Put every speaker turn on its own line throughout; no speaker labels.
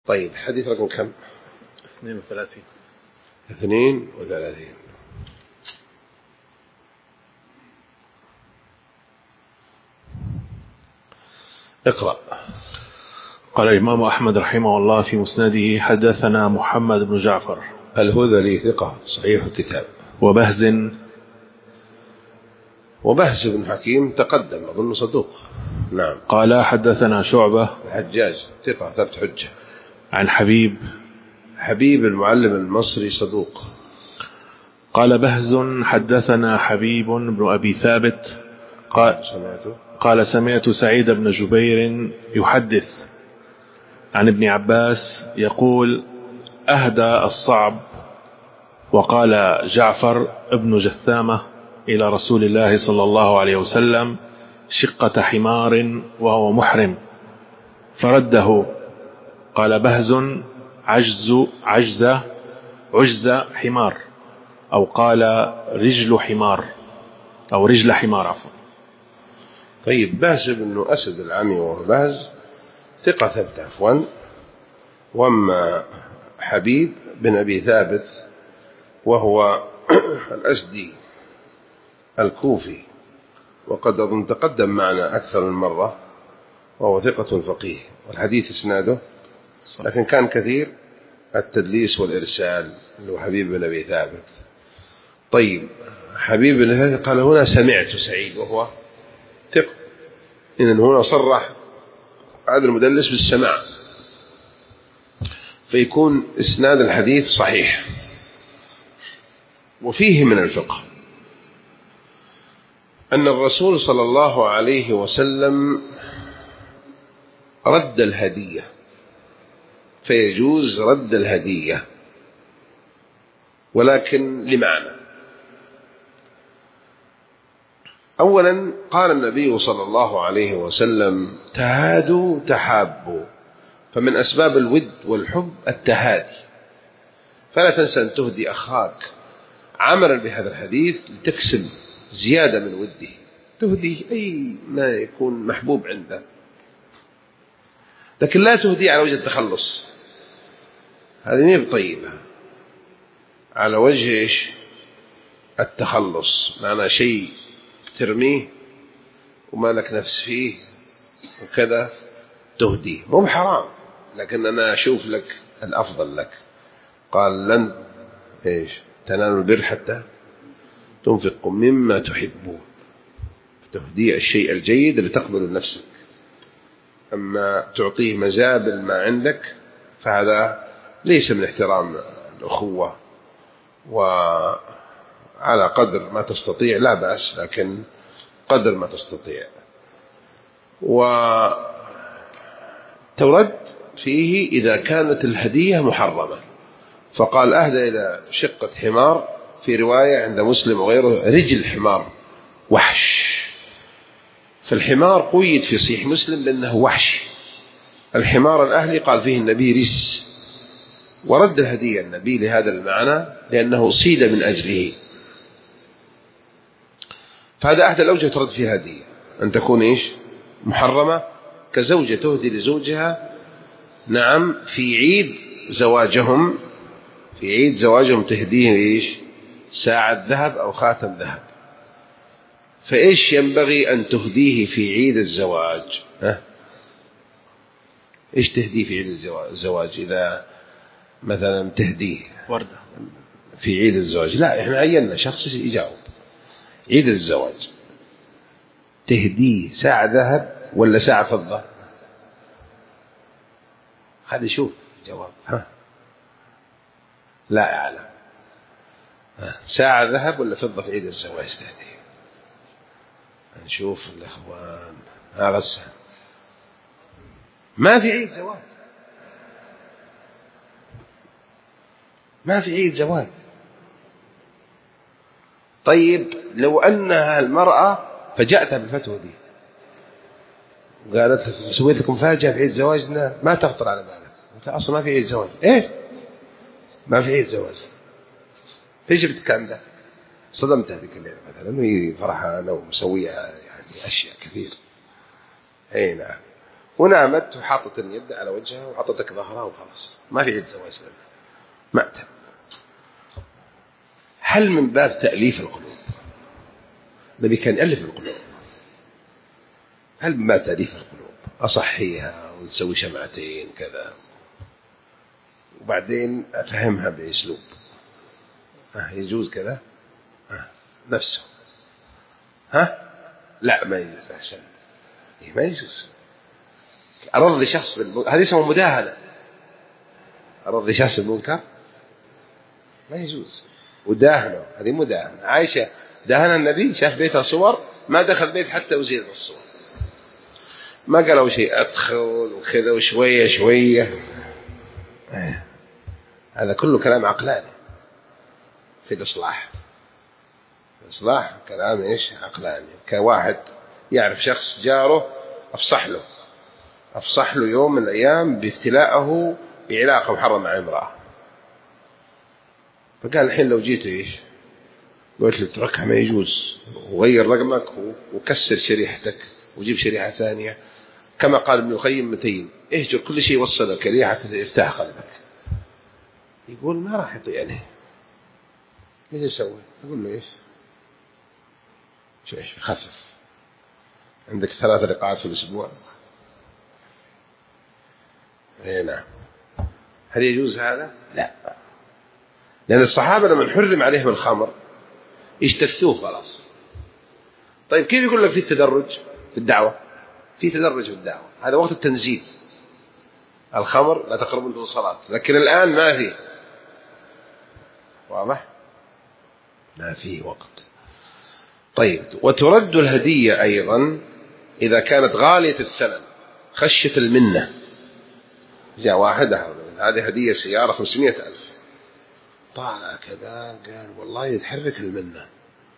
طيب حديث رقم كم؟
32.
32. اقرأ.
قال الإمام أحمد رحمه الله في مسنده: حدثنا محمد بن جعفر
الهذلي ثقة صحيح الكتاب. وبهز بن حكيم تقدم أظن صدوق. نعم.
قال حدثنا شعبة
الحجاج ثقة ثبت حجة.
عن
حبيب المعلم المصري صدوق.
قال بهز حدثنا حبيب بن أبي ثابت قال سمعت سعيد بن جبير يحدث عن ابن عباس يقول: أهدى الصعب. وقال جعفر ابن جثامة إلى رسول الله صلى الله عليه وسلم شقة حمار وهو محرم فرده. قال بهز: عجز حمار، أو قال رجل حمار، أو رجل حمار عفوا.
طيب بهز بن أسد العمي وهو بهز ثقة ثبت عفوا. وأما حبيب بن أبي ثابت وهو الأسدي الكوفي وقد أظن تقدم معنا أكثر من مرة، وهو ثقة فقيه والحديث إسناده، لكن كان كثير التدليس والإرسال اللي حبيب بن أبي ثابت. طيب حبيب بن أبي ثابت قال هنا سمعت سعيد وهو ثقة، إذن هنا صرح هذا المدلس بالسماع، فيكون إسناد الحديث صحيح. وفيه من الفقه أن الرسول صلى الله عليه وسلم رد الهدية، فيجوز رد الهدية، ولكن لمعنى. أولا قال النبي صلى الله عليه وسلم: تهادوا تحابوا، فمن أسباب الود والحب التهادي، فلا تنسى أن تهدي أخاك عملا بهذا الحديث لتكسب زيادة من وده، تهدي أي ما يكون محبوب عنده، لكن لا تهدي على وجه التخلص، هذه مية طيبة، على وجه إيش؟ التخلص، معنى شيء ترميه وما لك نفس فيه وكذا تهديه، مو بحرام، لكن أنا أشوف لك الأفضل لك. قال: لن إيش تنالوا البر حتى تنفقوا مما تحبون، تهديه الشيء الجيد اللي تقبل نفسك، أما تعطيه مزابل ما عندك فهذا ليس من احترام الأخوة، وعلى قدر ما تستطيع لا بأس، لكن قدر ما تستطيع. وترد فيه إذا كانت الهدية محرمة، فقال: أهدى إلى شقة حمار، في رواية عند مسلم وغيره رجل حمار وحش، فالحمار قيد في صحيح مسلم لأنه وحش. الحمار الأهلي قال فيه النبي رس، ورد الهدية النبي لهذا المعنى لأنه صيد من أجله، فهذا أحد الأوجه ترد فيه هدية، أن تكون إيش؟ محرمة، كزوجة تهدي لزوجها نعم في عيد زواجهم، تهديه إيش؟ ساعة ذهب أو خاتم ذهب، فإيش ينبغي أن تهديه في عيد الزواج؟ إيش تهديه في عيد الزواج؟ إذا مثلا تهديه
وردة
في عيد الزواج، لا إحنا عيننا شخص يجاوب. عيد الزواج تهديه ساعة ذهب ولا ساعة فضة؟ خلي يشوف جواب. لا أعلم. ساعة ذهب ولا فضة في عيد الزواج تهديه؟ نشوف الأخوان. غسها ما في عيد زواج، ما في عيد زواج. طيب لو أنها المرأة فجأتها بالفتوى دي وقالت لك سويت لكم مفاجأة في عيد زواجنا، ما تخطر على بالك، أنت أصلا ما في عيد زواج. إيه ما في عيد زواج؟ فيش بتكلم ده؟ صدمت هذيك الليلة مثلا وهي فرحانة ومسوية يعني أشياء كثير. أي نعم. ونامت وحاطت اليد على وجهها وحطتك ظهرها وخلاص، ما في عد زواج لنا، مات. هل من باب تأليف القلوب؟ النبي كان يألف القلوب. هل من باب تأليف القلوب أصحيها ونسوي شمعتين كذا وبعدين أفهمها بأسلوب يجوز كذا نفسه؟ لا ما يجوز. أحسن، ما يجوز. أرضي شخص هذه اسمه مداهنة. أرضي شخص بالمنكر ما يجوز. وداهنه، هذه مداهنة. عائشة دهن النبي، شاف بيتها صور، ما دخل بيت حتى وزير الصور، ما قالوا شيء، أدخل وكذا وشوية شوية. هذا كله كلام عقلاني في الإصلاح. الإصلاح كلام إيش؟ عقلاني. كواحد يعرف شخص جاره أفصح له يوم من الأيام بافتلاءه بعلاقة محرمة مع امرأة، فقال الحين لو جيت إيش؟ قلت له اتركها، ما يجوز، وغير رقمك وكسر شريحتك وجيب شريحة ثانية، كما قال ابن القيم متين، اهجر كل شيء وصلك لي حتى يفتح قلبك. يقول ما راح يطيعني، ايش يسوي؟ يقول له ايش؟ خفف، عندك 3 لقاءات في الأسبوع. نعم. هل يجوز هذا؟ لا، لأن الصحابة لما حرم عليهم الخمر اجتثوه خلاص. طيب كيف يقول لك في التدرج في الدعوة؟ في تدرج في الدعوة، هذا وقت التنزيل. الخمر لا تقربوا أنتم الصلاة، لكن الآن ما فيه. واضح؟ ما فيه وقت. طيب، وترد الهدية أيضا إذا كانت غالية الثمن خشية المنة. جاء واحد هذه هدية سيارة 500,000، طالع كذا قال والله يتحرك المنة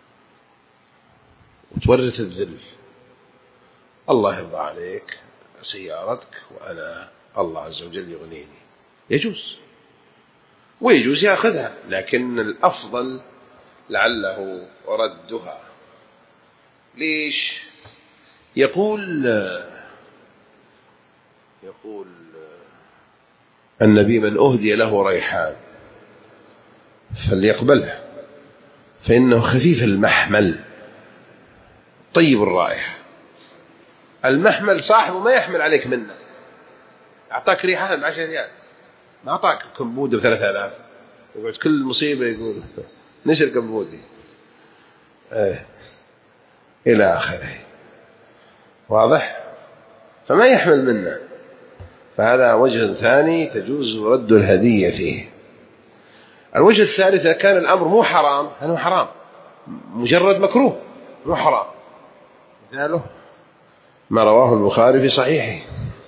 وتورث الذل، الله يرضى عليك سيارتك وأنا الله عز وجل يغنيني. يجوز، ويجوز يأخذها، لكن الأفضل لعله ردها. ليش؟ يقول النبي من أهدي له ريحان فليقبلها فإنه خفيف المحمل طيب الرائحة. المحمل صاحبه ما يحمل عليك منه، أعطاك ريحان ب10 ريال، ما أعطاك كمبودة ب3000 وقعد كل مصيبة يقول نشر كمبودي إلى آخره. واضح؟ فما يحمل منه. فهذا وجه ثاني تجوز رد الهدية فيه. الوجه الثالث إذا كان الأمر مو حرام، هذا حرام مجرد مكروه مو حرام، مثاله ما رواه البخاري في صحيحه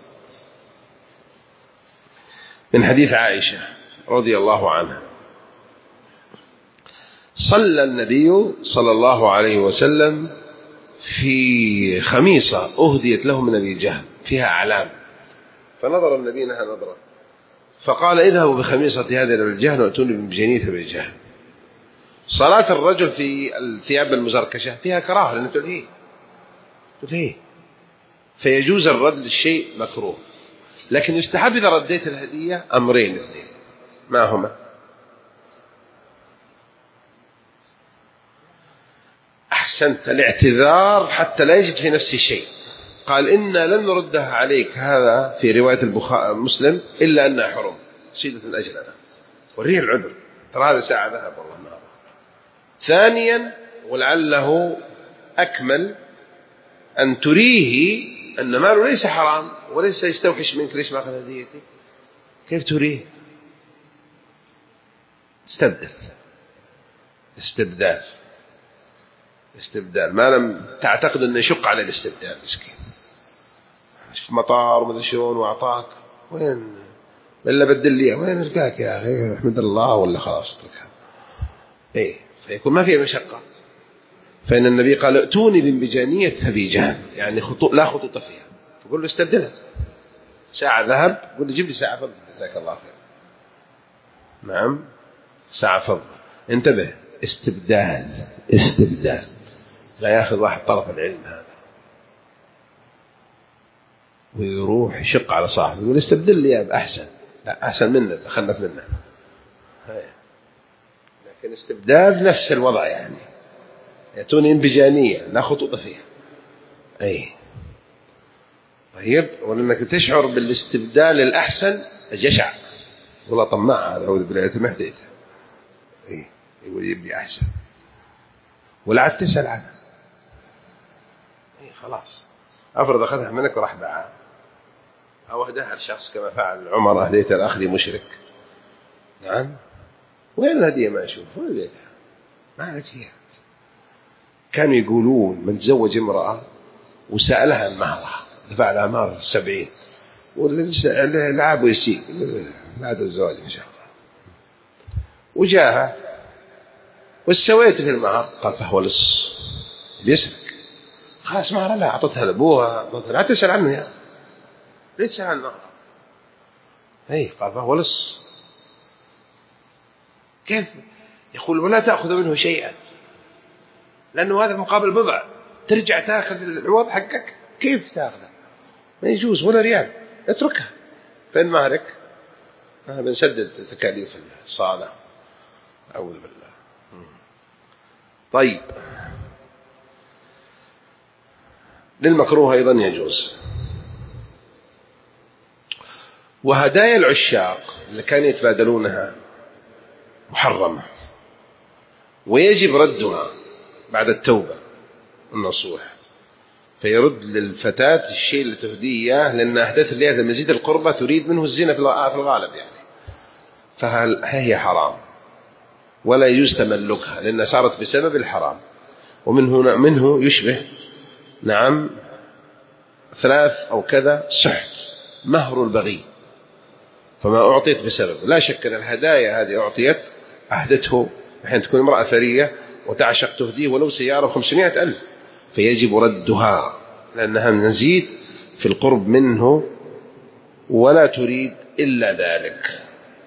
من حديث عائشة رضي الله عنها: صلى النبي صلى الله عليه وسلم في خميصة أهديت له من أبي جهل فيها أعلام، فنظر النبي لها نظرة فقال اذهبوا بخميصة هذه إلى أبي جهل وأتوني بمجانية أبي جهل. صلاة الرجل في الثياب المزركشة فيها كراهة لأنه تلهيه، فيجوز الرد للشيء مكروه، لكن يستحب إذا رديت الهدية أمرين اثنين. ما هما؟ أحسنت، الاعتذار حتى لا يجد في نفسه شيء. قال إنا لن نردها عليك، هذا في رواية البخاري مسلم، إلا أنها حرم صيدة أجلنا، وريه العذر، ترى هذا ساعة ذهب والله النار. ثانيا ولعله أكمل أن تريه أن ماله ليس حرام وليس يستوحش منك، ليش ما أخذ هديتي؟ كيف تريه؟ استبدال ما لم تعتقد أنه يشق على الاستبدال. مسكين في مطار وماذا شلون وأعطاك، وين إلا بدل لي، وين رجاك يا أخي احمد الله ولا خلاص اتركها. فيكون ما فيه مشقة. فإن النبي قال ائتوني بمجانية أبي جهل، يعني لا خطوط فيها، فقل له استبدلها، ساعة ذهب قل له جيب لي ساعة فضة جزاك الله خير. نعم، ساعة فضة. انتبه، استبدال لا يأخذ واحد طرف العلم هذا. ويروح يشق على صاحبه يقول استبدل لي يا أحسن. لا أحسن منا خلف منا. لكن استبدال نفس الوضع يعني يأتوني انبجانية لا خطوط فيها. أي طيب ولأنك تشعر بالاستبدال الأحسن الجشع والله طماع هذا أعوذ بالله ما هديته. أي يقول يبني أحسن ولا عاد تسأل عنه. أي خلاص أفرض أخذها منك وراح باعها أو أهداها الشخص كما فعل عمر أهديت الأخ لي مشرك. نعم وين الهدية ما أشوف وين بيتها ما عليك فيها. كانوا يقولون من تزوج امرأة وسألها المهرها دفع لها مهر 70 واللعاب يسيء بعد الزواج إن شاء الله وجاها وسويت في المهر قال فهو لص بيسرق خلاص مهر لا أعطتها لأبوها لا تسأل عنه يا ليه تسأل عن المهر. أي قال فهو لص. كيف يقول ولا تأخذ منه شيئا لأنه هذا مقابل بضع ترجع تأخذ العوض حقك كيف تأخذه ما يجوز ولا ريال اتركها فإن مهرك بنسدد تكاليف الصالة أعوذ بالله. طيب للمكروه أيضا يجوز. وهدايا العشاق اللي كانوا يتبادلونها محرمة ويجب ردها بعد التوبة النصوح فيرد للفتاة الشيء اللي تهديه إياه لأن أهدت لها مزيد القربة تريد منه الزنا في الغالب يعني فهي حرام ولا يجوز تملكها لأنها صارت بسبب الحرام. ومنه يشبه نعم 3 أو كذا سحت مهر البغي فما أعطيت بسبب. لا شك أن الهدايا هذه أعطيت أهدته حين تكون امرأة ثرية وتعشق تهديه ولو سيارة 500,000 فيجب ردها لأنها نزيد في القرب منه ولا تريد إلا ذلك.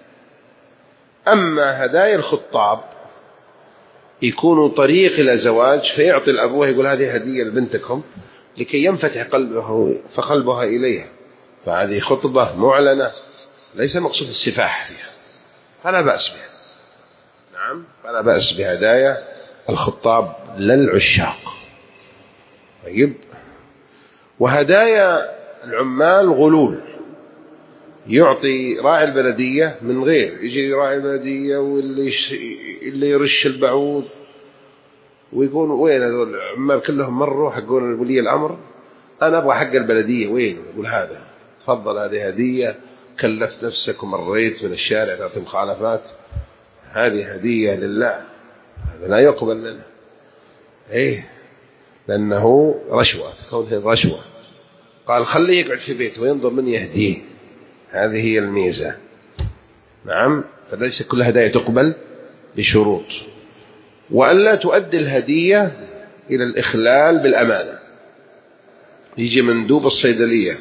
أما هدايا الخطاب يكون طريق إلى زواج فيعطي الأبوه يقول هذه هدية لبنتكم لكي ينفتح قلبها إليها فهذه خطبة معلنة ليس مقصود السفاح فيها فلا بأس بها. نعم فلا بأس بهدايا الخطاب للعشاق. طيب وهدايا العمال غلول يعطي راعي البلدية من غير يجي راعي البلدية واللي يرش البعوض ويقول وين هذول العمال كلهم مروا حقون ولي الأمر أنا أبغى حق البلدية وين يقول هذا تفضل هذه هدية كلفت نفسك ومريت من الشارع تعطي مخالفات هذه هدية لله هذا لا يقبل منه. إيه لأنه رشوة كونه رشوة. قال خليه يقعد في بيته وينظر من يهديه هذه هي الميزة. نعم فليس كل هدايا تقبل بشروط. وألا تؤدي الهدية إلى الإخلال بالأمانة. يجي مندوب الصيدلية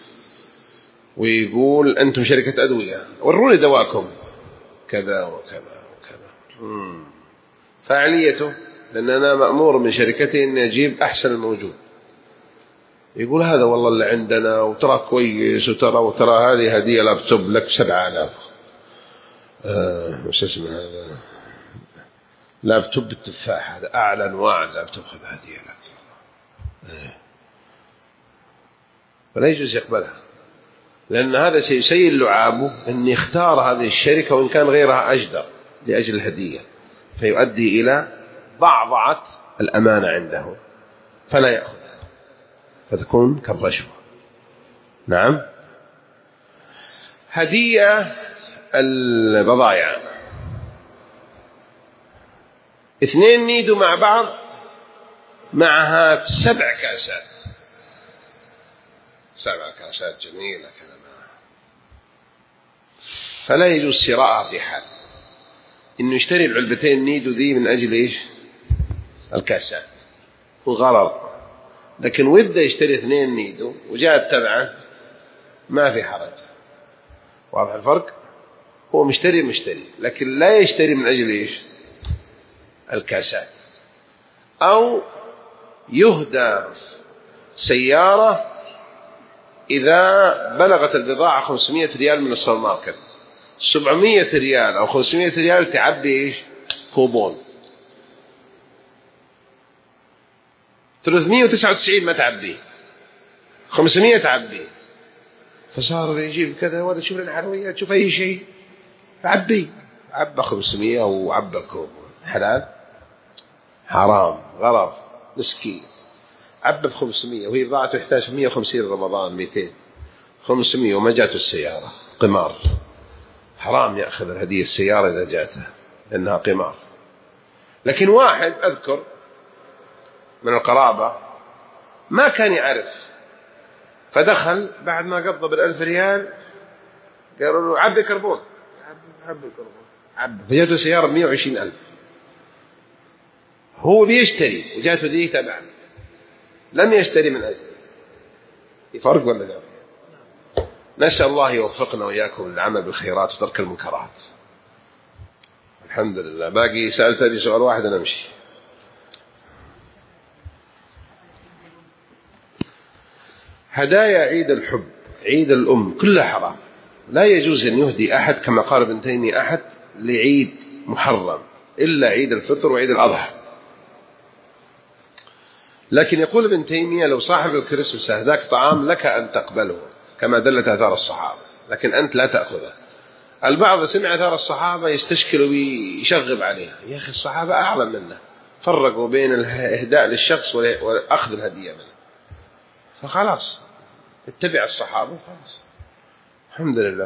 ويقول أنتم شركة أدوية وروني دواكم كذا وكذا وكذا فعليته لأن أنا مأمور من شركتي أن أجيب أحسن الموجود يقول هذا والله اللي عندنا وترى كويس وترى هذه هدية لابتوب لك 7,000 وش اسمه هذا لابتوب التفاح هذا أعلى أنواع اللابتوب خذ هدية لك فلا يجوز يقبلها لأن هذا سيسيل لعابه أن يختار هذه الشركة وإن كان غيرها أجدر لأجل الهدية فيؤدي إلى ضعضعة الأمانة عنده فلا يأخذ فتكون كالرشوة. نعم هدية البضائع 2 نيدوا مع بعض معها 7 كاسات 7 كاسات جميلة كذا فلا يجوز شراءها في حال إنه يشتري العلبتين نيدو ذي من أجل إيش الكاسات وغرض لكن وده يشتري 2 نيدو وجاءت تبعه ما في حرج. واضح الفرق هو مشتري لكن لا يشتري من أجل إيش الكاسات. أو يهدى سيارة إذا بلغت البضاعة 500 ريال من السوبر ماركت، 700 ريال أو 500 ريال تعبي إيش؟ كوبون. 399 ما تعبيه، 500 تعبيه. فصار يجيب كذا ولا تشوف الحلويات تشوف أي شيء عبي، عبى 500 وعبى كوبون. حلال؟ حرام، غلط، مسكين. عبى ب500 وهي بضاعته يحتاج 150 رمضان، 200، 500 وما جاته السيارة، قمار. حرام يأخذ الهدية السيارة إذا جاته لأنها قمار. لكن واحد أذكر من القرابة ما كان يعرف، فدخل بعد ما قبض بال1000 ريال قالوا له عبي كربون، عبي كربون، عبي. فجاته سيارة ب120,000. هو بيشتري وجاته ذي تبع، لم يشتري من أجل. فرق ولا لا؟ نسأل الله يوفقنا وإياكم للعمل بالخيرات وترك المنكرات. الحمد لله. باقي سألتني سؤال واحد أنا أمشي. هدايا عيد الحب، عيد الأم، كلها حرام. لا يجوز أن يهدي أحد كما قال ابن تيمية أحد لعيد محرم إلا عيد الفطر وعيد الأضحى. لكن يقول ابن تيمية لو صاحب الكريسماس أهداك طعام لك أن تقبله كما دلت آثار الصحابة، لكن أنت لا تأخذه. البعض سمع آثار الصحابة يستشكل ويشغب عليها. يا أخي الصحابة أعلم منه، فرقوا بين الإهداء للشخص وأخذ الهدية منه. فخلاص اتبع الصحابة وخلاص. الحمد لله.